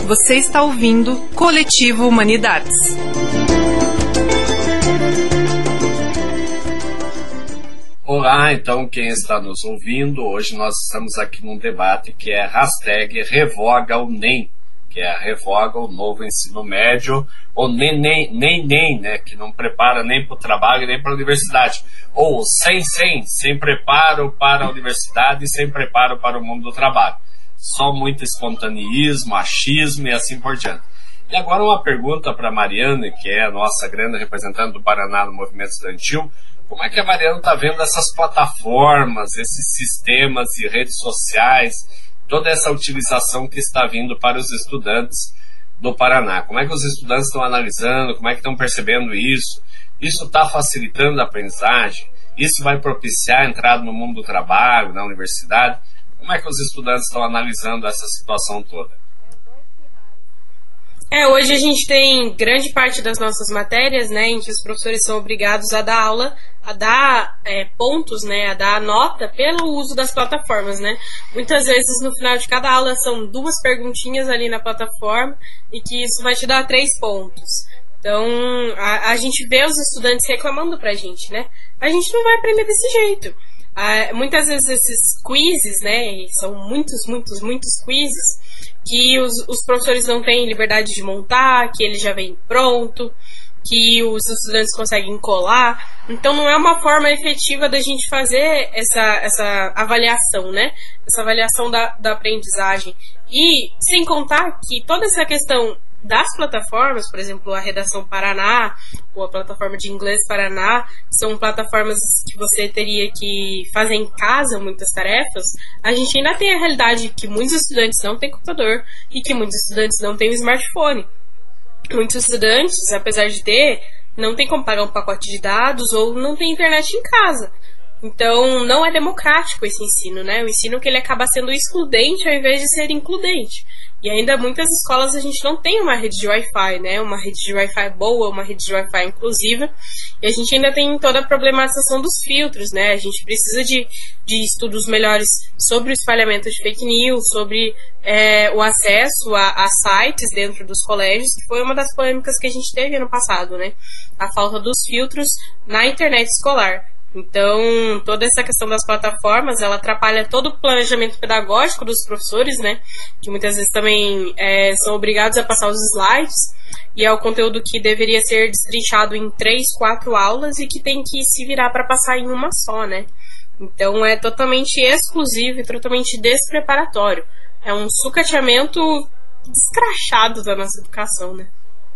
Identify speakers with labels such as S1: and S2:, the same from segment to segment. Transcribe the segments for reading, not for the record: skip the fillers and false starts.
S1: Você está ouvindo Coletivo Humanidades.
S2: Olá, então quem está nos ouvindo, hoje nós estamos aqui num debate que é #RevogaONEM, que é a revoga o novo ensino médio, ou nem, né, que não prepara nem para o trabalho nem para a universidade, ou sem preparo para a universidade e sem preparo para o mundo do trabalho. Só muito espontaneísmo, achismo e assim por diante. E agora uma pergunta para a Mariana, que é a nossa grande representante do Paraná no movimento estudantil. Como é que a Mariana está vendo essas plataformas, esses sistemas e redes sociais, toda essa utilização que está vindo para os estudantes do Paraná? Como é que os estudantes estão analisando, como é que estão percebendo isso? Isso está facilitando a aprendizagem? Isso vai propiciar a entrada no mundo do trabalho, na universidade? Como é que os estudantes estão analisando essa situação toda?
S3: Hoje a gente tem grande parte das nossas matérias, né, em que os professores são obrigados a dar aula, a dar pontos, né, a dar nota pelo uso das plataformas, né. Muitas vezes no final de cada aula são 2 perguntinhas ali na plataforma e que isso vai te dar 3 pontos. Então a gente vê os estudantes reclamando pra gente, né, a gente não vai aprender desse jeito. Muitas vezes esses quizzes, né, são muitos quizzes, que os professores não têm liberdade de montar, que ele já vem pronto, que os estudantes conseguem colar. Então não é uma forma efetiva da gente fazer essa avaliação, né? Essa avaliação da aprendizagem. E sem contar que toda essa questão das plataformas, por exemplo, a Redação Paraná, ou a plataforma de inglês Paraná, são plataformas que você teria que fazer em casa muitas tarefas. A gente ainda tem a realidade que muitos estudantes não têm computador e que muitos estudantes não têm um smartphone. Muitos estudantes, apesar de ter, não tem como pagar um pacote de dados ou não tem internet em casa. Então, não é democrático esse ensino, né? O ensino que ele acaba sendo excludente ao invés de ser includente. E ainda muitas escolas a gente não tem uma rede de Wi-Fi, né? Uma rede de Wi-Fi boa, uma rede de Wi-Fi inclusiva. E a gente ainda tem toda a problematização dos filtros, né? A gente precisa de estudos melhores sobre o espalhamento de fake news, sobre o acesso a sites dentro dos colégios, que foi uma das polêmicas que a gente teve ano passado, né? A falta dos filtros na internet escolar. Então, toda essa questão das plataformas, ela atrapalha todo o planejamento pedagógico dos professores, né? Que muitas vezes também são obrigados a passar os slides, e é o conteúdo que deveria ser destrinchado em 3, 4 aulas e que tem que se virar para passar em uma só, né? Então, é totalmente exclusivo e totalmente despreparatório. É um sucateamento descrachado da nossa educação, né?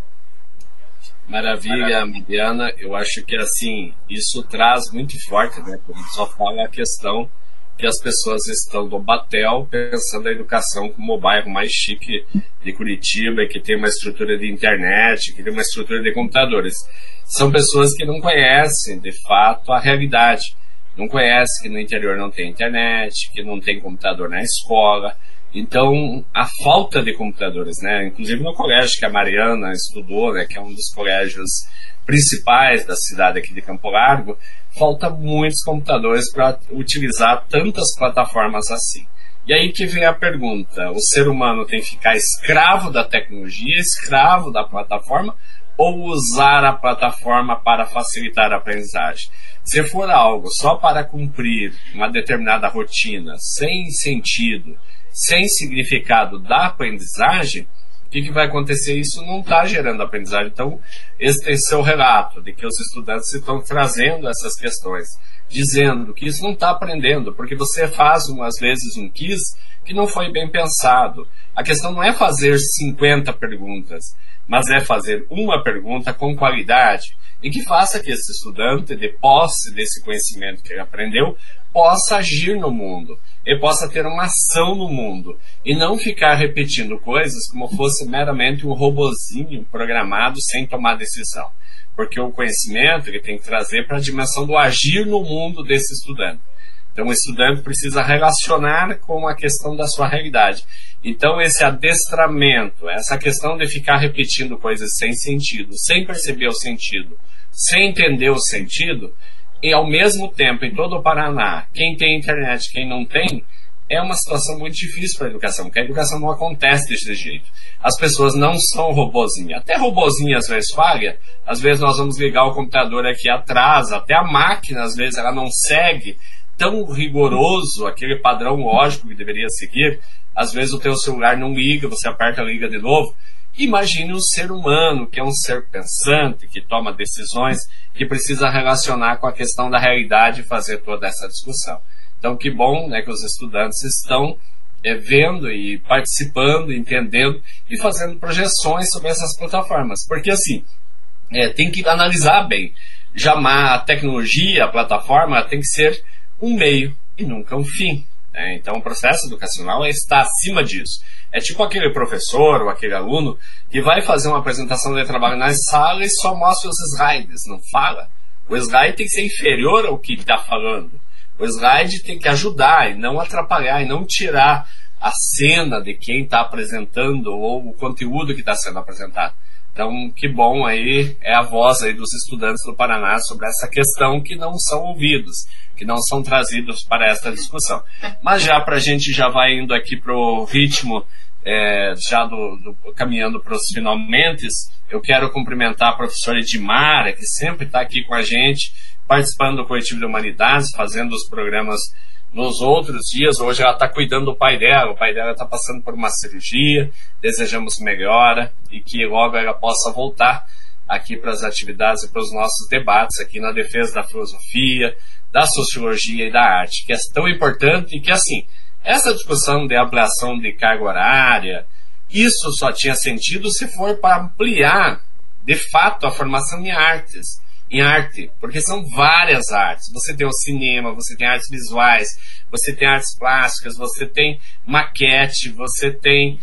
S2: Maravilha, Mariana. Eu acho que assim, isso traz muito forte, né? Porque só fala a questão que as pessoas estão no batel pensando a educação como o bairro mais chique de Curitiba, que tem uma estrutura de internet, que tem uma estrutura de computadores. São pessoas que não conhecem, de fato, a realidade. Não conhecem que no interior não tem internet, que não tem computador na escola. Então, a falta de computadores, né? Inclusive no colégio que a Mariana estudou, né, que é um dos colégios principais da cidade aqui de Campo Largo, falta muitos computadores para utilizar tantas plataformas assim. E aí que vem a pergunta: o ser humano tem que ficar escravo da tecnologia, escravo da plataforma, ou usar a plataforma para facilitar a aprendizagem? Se for algo só para cumprir uma determinada rotina, sem sentido, sem significado da aprendizagem, o que vai acontecer? Isso não está gerando aprendizagem. Então, esse tem seu relato de que os estudantes estão trazendo essas questões, dizendo que isso não está aprendendo, porque você faz, às vezes, um quiz que não foi bem pensado. A questão não é fazer 50 perguntas, mas é fazer uma pergunta com qualidade e que faça que esse estudante, de posse desse conhecimento que ele aprendeu, possa agir no mundo e possa ter uma ação no mundo e não ficar repetindo coisas como fosse meramente um robozinho programado sem tomar decisão, porque o conhecimento ele tem que trazer para a dimensão do agir no mundo desse estudante. Então o estudante precisa relacionar com a questão da sua realidade. Então esse adestramento, essa questão de ficar repetindo coisas sem sentido, sem perceber o sentido, sem entender o sentido, e ao mesmo tempo em todo o Paraná, quem tem internet, quem não tem, é uma situação muito difícil para a educação, porque a educação não acontece desse jeito. As pessoas não são robozinha. Até robozinha às vezes falha. Às vezes nós vamos ligar o computador aqui atrás, até a máquina às vezes ela não segue tão rigoroso aquele padrão lógico que deveria seguir. Às vezes o teu celular não liga, você aperta, liga de novo. Imagine um ser humano, que é um ser pensante, que toma decisões, que precisa relacionar com a questão da realidade e fazer toda essa discussão. Então, que bom, né, que os estudantes estão vendo e participando, entendendo e fazendo projeções sobre essas plataformas. Porque, assim, tem que analisar bem. A tecnologia, a plataforma, tem que ser um meio e nunca um fim. Né? Então, o processo educacional está acima disso. É tipo aquele professor ou aquele aluno que vai fazer uma apresentação de trabalho na sala e só mostra os slides, não fala. O slide tem que ser inferior ao que está falando. O slide tem que ajudar e não atrapalhar e não tirar a cena de quem está apresentando ou o conteúdo que está sendo apresentado. Então, que bom aí é a voz aí dos estudantes do Paraná sobre essa questão que não são ouvidos, que não são trazidos para esta discussão. Mas já para a gente já vai indo aqui para o ritmo, caminhando para os finalmente, eu quero cumprimentar a professora Edmara, que sempre está aqui com a gente, participando do Coletivo de Humanidades, fazendo os programas nos outros dias. Hoje ela está cuidando do pai dela. O pai dela está passando por uma cirurgia. Desejamos melhora e que logo ela possa voltar aqui para as atividades e para os nossos debates aqui na defesa da filosofia, da sociologia e da arte, que é tão importante e que, assim, essa discussão de ampliação de carga horária, isso só tinha sentido se for para ampliar, de fato, a formação em arte, porque são várias artes. Você tem o cinema, você tem artes visuais, você tem artes plásticas, você tem maquete, você tem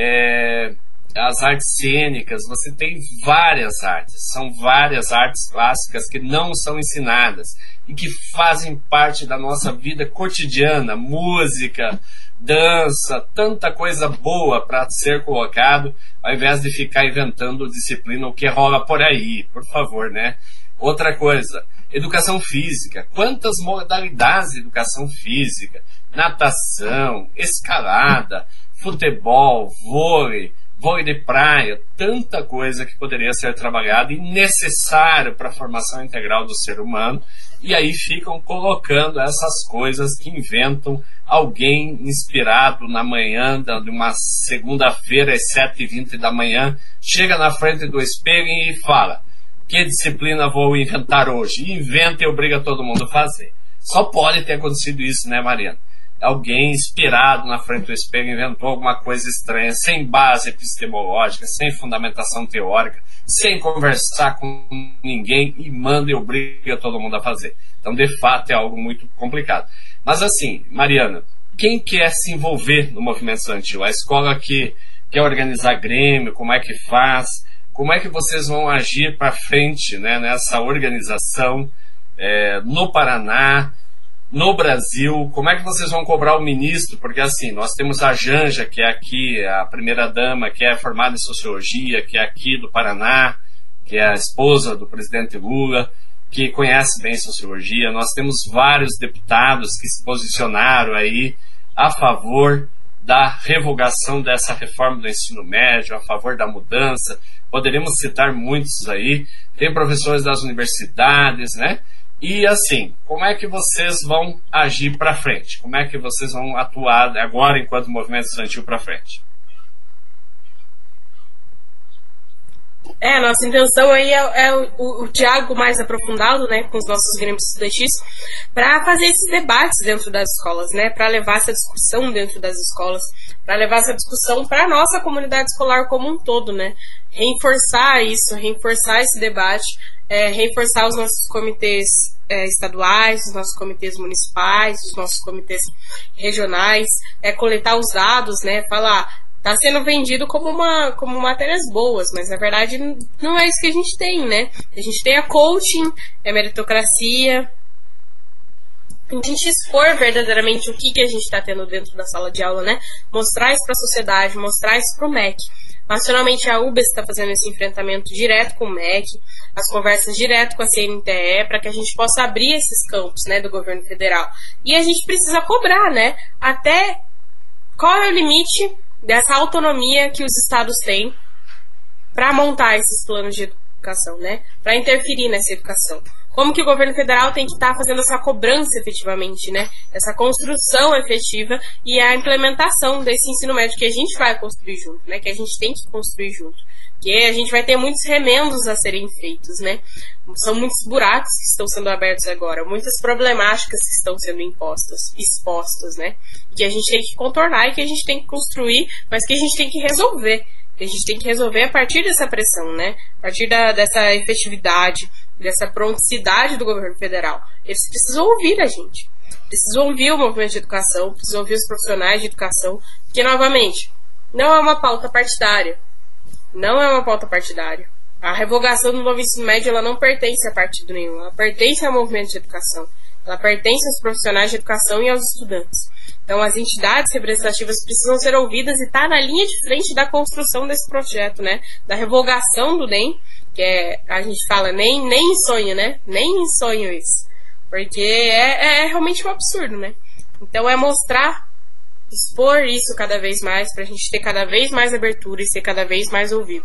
S2: as artes cênicas, você tem várias artes. São várias artes clássicas que não são ensinadas e que fazem parte da nossa vida cotidiana, música, dança, tanta coisa boa para ser colocado, ao invés de ficar inventando disciplina, o que rola por aí, por favor, né? Outra coisa, educação física. Quantas modalidades de educação física? Natação, escalada, futebol, vôlei de praia, tanta coisa que poderia ser trabalhada e necessário para a formação integral do ser humano. E aí ficam colocando essas coisas que inventam alguém inspirado na manhã de uma segunda-feira às 7h20 da manhã, chega na frente do espelho e fala: que disciplina vou inventar hoje? E inventa e obriga todo mundo a fazer. Só pode ter acontecido isso, né, Mariana? Alguém inspirado na frente do espelho inventou alguma coisa estranha, sem base epistemológica, sem fundamentação teórica, sem conversar com ninguém e manda e obriga todo mundo a fazer. Então, de fato, é algo muito complicado. Mas assim, Mariana, quem quer se envolver no movimento estudantil? A escola que quer organizar grêmio, como é que faz? Como é que vocês vão agir para frente, né, nessa organização no Paraná, no Brasil? Como é que vocês vão cobrar o ministro? Porque assim, nós temos a Janja, que é aqui, a primeira-dama, que é formada em sociologia, que é aqui do Paraná, que é a esposa do presidente Lula, que conhece bem sociologia. Nós temos vários deputados que se posicionaram aí a favor da revogação dessa reforma do ensino médio, a favor da mudança. Poderíamos citar muitos aí. Tem professores das universidades, né? E assim, como é que vocês vão agir para frente? Como é que vocês vão atuar agora enquanto movimento estudantil para frente?
S3: Nossa intenção aí é o diálogo mais aprofundado, né, com os nossos grêmios estudantis, para fazer esses debates dentro das escolas, né, para levar essa discussão dentro das escolas, para levar essa discussão para a nossa comunidade escolar como um todo, né, reforçar isso, reforçar esse debate, reforçar os nossos comitês estaduais, os nossos comitês municipais, os nossos comitês regionais, coletar os dados, né, falar: está sendo vendido como matérias boas, mas na verdade não é isso que a gente tem, né? A gente tem a coaching, a meritocracia. A gente expor verdadeiramente o que a gente está tendo dentro da sala de aula, né? Mostrar isso para a sociedade, mostrar isso para o MEC. Nacionalmente, a UBS está fazendo esse enfrentamento direto com o MEC, as conversas direto com a CNTE, para que a gente possa abrir esses campos, né, do governo federal. E a gente precisa cobrar, né? Até qual é o limite dessa autonomia que os estados têm para montar esses planos de educação, né? Para interferir nessa educação. Como que o governo federal tem que estar fazendo essa cobrança efetivamente, né? Essa construção efetiva e a implementação desse ensino médio que a gente vai construir junto, né? Que a gente tem que construir junto. Porque a gente vai ter muitos remendos a serem feitos, né? São muitos buracos que estão sendo abertos agora, muitas problemáticas que estão sendo expostas, né? Que a gente tem que contornar e que a gente tem que construir, mas que a gente tem que resolver. Que a gente tem que resolver a partir dessa pressão, né? A partir dessa efetividade, dessa pronticidade do governo federal. Eles precisam ouvir a gente. Precisam ouvir o movimento de educação, precisam ouvir os profissionais de educação, porque, novamente, não é uma pauta partidária. Não é uma pauta partidária. A revogação do novo ensino médio, ela não pertence a partido nenhum. Ela pertence ao movimento de educação. Ela pertence aos profissionais de educação e aos estudantes. Então, as entidades representativas precisam ser ouvidas e estar na linha de frente da construção desse projeto, né? Da revogação do NEM, que a gente fala nem em sonho, né? Nem em sonho isso. Porque é realmente um absurdo, né? Então, é mostrar, expor isso cada vez mais, pra gente ter cada vez mais abertura e ser cada vez mais ouvido.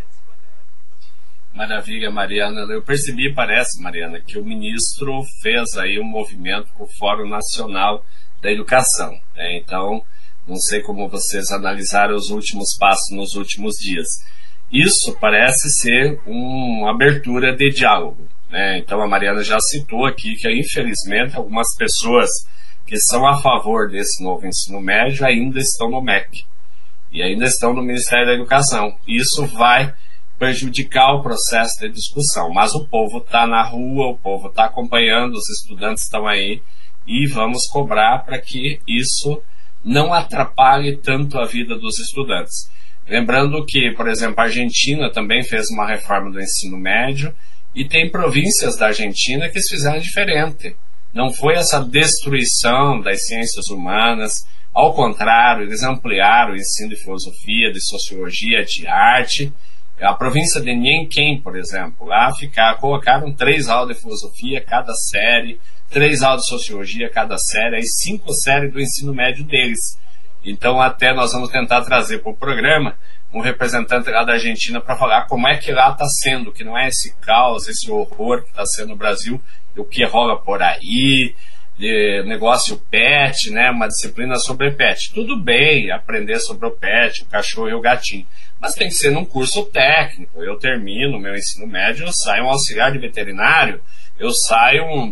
S2: Maravilha, Mariana. Eu percebi, parece, Mariana, que o ministro fez aí um movimento com o Fórum Nacional da Educação, né? Então, não sei como vocês analisaram os últimos passos nos últimos dias. Isso parece ser uma abertura de diálogo, né? Então, a Mariana já citou aqui que, infelizmente, algumas pessoas que são a favor desse novo ensino médio ainda estão no MEC e ainda estão no Ministério da Educação. Isso vai prejudicar o processo de discussão, mas o povo está na rua, o povo está acompanhando, os estudantes estão aí e vamos cobrar para que isso não atrapalhe tanto a vida dos estudantes. Lembrando que, por exemplo, a Argentina também fez uma reforma do ensino médio e tem províncias da Argentina que fizeram diferente. Não foi essa destruição das ciências humanas, ao contrário, eles ampliaram o ensino de filosofia, de sociologia, de arte. A província de Nhênquem, por exemplo, lá colocaram 3 aulas de filosofia cada série, 3 aulas de sociologia cada série, e 5 séries do ensino médio deles. Então até nós vamos tentar trazer para o programa um representante lá da Argentina para falar como é que lá está sendo, que não é esse caos, esse horror que está sendo no Brasil, o que rola por aí, de negócio pet, né, uma disciplina sobre pet. Tudo bem aprender sobre o pet, o cachorro e o gatinho, mas tem que ser num curso técnico. Eu termino meu ensino médio, eu saio um auxiliar de veterinário, eu saio um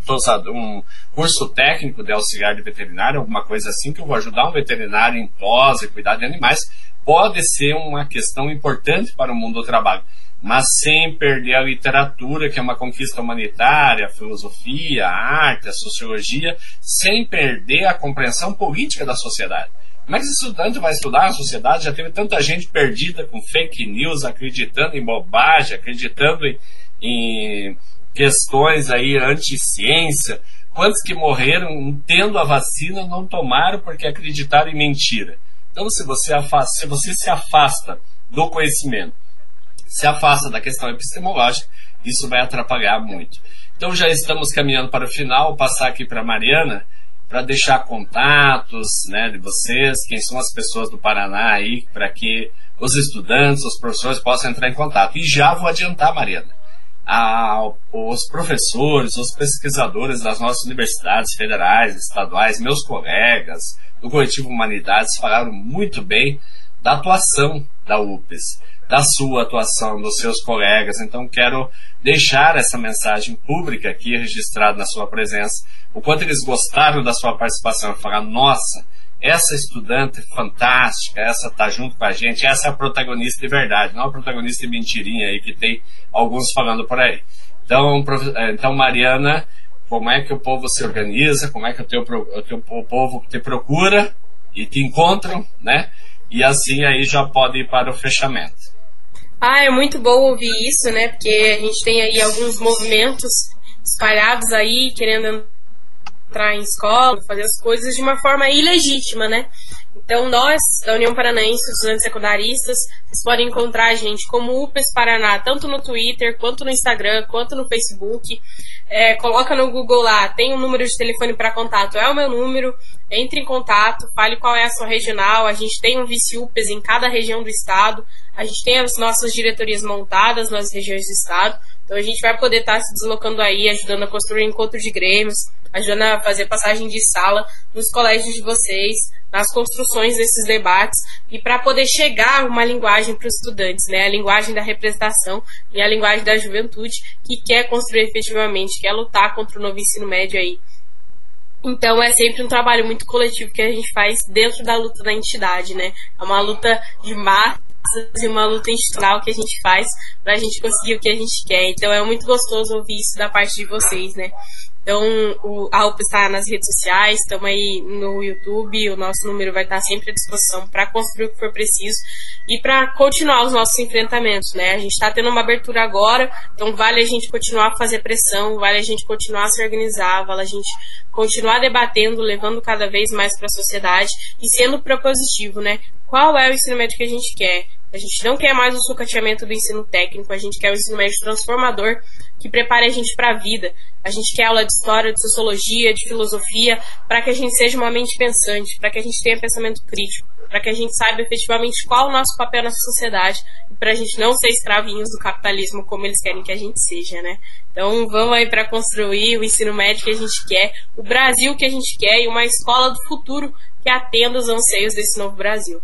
S2: curso técnico de auxiliar de veterinário, alguma coisa assim, que eu vou ajudar um veterinário em tosa e cuidar de animais. Pode ser uma questão importante para o mundo do trabalho, mas sem perder a literatura, que é uma conquista humanitária, a filosofia, a arte, a sociologia, sem perder a compreensão política da sociedade. Como é que esse estudante vai estudar a sociedade? Já teve tanta gente perdida com fake news, acreditando em bobagem, acreditando em questões aí anti-ciência. Quantos que morreram tendo a vacina não tomaram porque acreditaram em mentira? Então, se você se afasta do conhecimento, se afasta da questão epistemológica, isso vai atrapalhar muito. Então, já estamos caminhando para o final. Vou passar aqui para a Mariana, para deixar contatos, né, de vocês, quem são as pessoas do Paraná aí, para que os estudantes, os professores possam entrar em contato. E já vou adiantar, Mariana, os professores, os pesquisadores das nossas universidades federais, estaduais, meus colegas do Coletivo Humanidades falaram muito bem da atuação da UPES, da sua atuação, dos seus colegas. Então quero deixar essa mensagem pública aqui, registrada na sua presença, o quanto eles gostaram da sua participação, falar, nossa, essa estudante fantástica, essa está junto com a gente, essa é a protagonista de verdade, não a protagonista de mentirinha aí que tem alguns falando por aí. Então Mariana, como é que o povo se organiza, como é que o povo te procura e te encontram, né? E assim aí já pode ir para o fechamento.
S3: É muito bom ouvir isso, né? Porque a gente tem aí alguns movimentos espalhados aí, querendo entrar em escola, fazer as coisas de uma forma ilegítima, né? Então, nós, da União Paranaense dos Estudantes Secundaristas, vocês podem encontrar a gente como UPES Paraná, tanto no Twitter, quanto no Instagram, quanto no Facebook. Coloca no Google lá, tem um número de telefone para contato, é o meu número, entre em contato, fale qual é a sua regional. A gente tem um vice-UPES em cada região do estado, a gente tem as nossas diretorias montadas nas regiões do estado, então a gente vai poder estar se deslocando aí, ajudando a construir encontros de grêmios, ajudando a fazer passagem de sala nos colégios de vocês, nas construções desses debates, e para poder chegar uma linguagem para os estudantes, né? A linguagem da representação e a linguagem da juventude que quer construir efetivamente, quer lutar contra o novo ensino médio aí. Então é sempre um trabalho muito coletivo que a gente faz dentro da luta da entidade, né? É uma luta de massas e uma luta institucional que a gente faz para a gente conseguir o que a gente quer. Então é muito gostoso ouvir isso da parte de vocês, né? Então, a UPES está nas redes sociais, estamos aí no YouTube, o nosso número vai estar sempre à disposição para construir o que for preciso e para continuar os nossos enfrentamentos, né? A gente está tendo uma abertura agora, então vale a gente continuar a fazer pressão, vale a gente continuar a se organizar, vale a gente continuar debatendo, levando cada vez mais para a sociedade e sendo propositivo, né? Qual é o ensino médio que a gente quer? A gente não quer mais o sucateamento do ensino técnico, a gente quer o ensino médio transformador que prepare a gente para a vida. A gente quer aula de história, de sociologia, de filosofia, para que a gente seja uma mente pensante, para que a gente tenha pensamento crítico, para que a gente saiba efetivamente qual é o nosso papel nessa sociedade e para a gente não ser escravinhos do capitalismo como eles querem que a gente seja, né? Então vamos aí para construir o ensino médio que a gente quer, o Brasil que a gente quer e uma escola do futuro que atenda os anseios desse novo Brasil.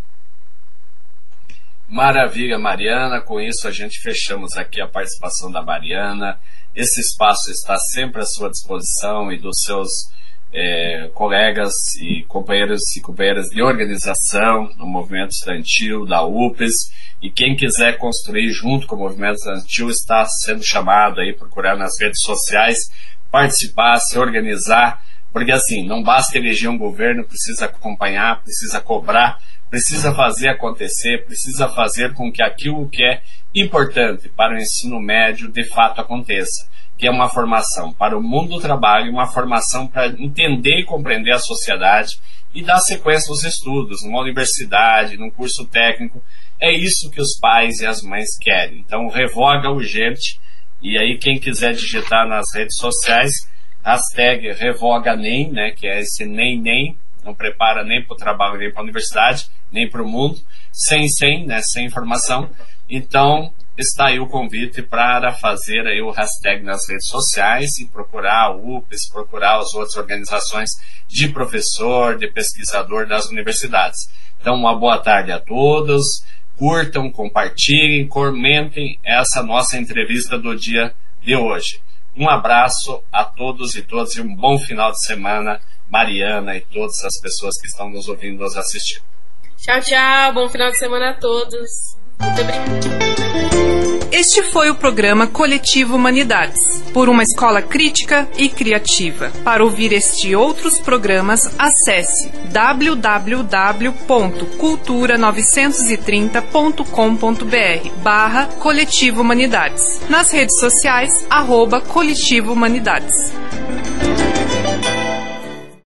S2: Maravilha, Mariana. Com isso a gente fechamos aqui a participação da Mariana. Esse espaço está sempre à sua disposição e dos seus colegas e companheiros e companheiras de organização no movimento estudantil da UPES. E quem quiser construir junto com o movimento estudantil está sendo chamado aí, procurar nas redes sociais, participar, se organizar, porque assim, não basta eleger um governo, precisa acompanhar, precisa cobrar, precisa fazer acontecer, precisa fazer com que aquilo que é importante para o ensino médio de fato aconteça, que é uma formação para o mundo do trabalho, uma formação para entender e compreender a sociedade e dar sequência aos estudos, numa universidade, num curso técnico. É isso que os pais e as mães querem. Então, revoga urgente, e aí quem quiser digitar nas redes sociais, hashtag revoganem, né, que é esse nem, não prepara nem para o trabalho, nem para a universidade, nem para o mundo, sem informação. Então, está aí o convite para fazer aí o hashtag nas redes sociais e procurar a UPES, procurar as outras organizações de professor, de pesquisador das universidades. Então, uma boa tarde a todos, curtam, compartilhem, comentem essa nossa entrevista do dia de hoje. Um abraço a todos e todas e um bom final de semana, Mariana e todas as pessoas que estão nos ouvindo e nos assistindo.
S3: Tchau, tchau. Bom final de semana a todos. Muito obrigada.
S1: Este foi o programa Coletivo Humanidades, por uma escola crítica e criativa. Para ouvir este e outros programas, acesse www.cultura930.com.br/Coletivo Humanidades. Nas redes sociais, @Coletivo Humanidades.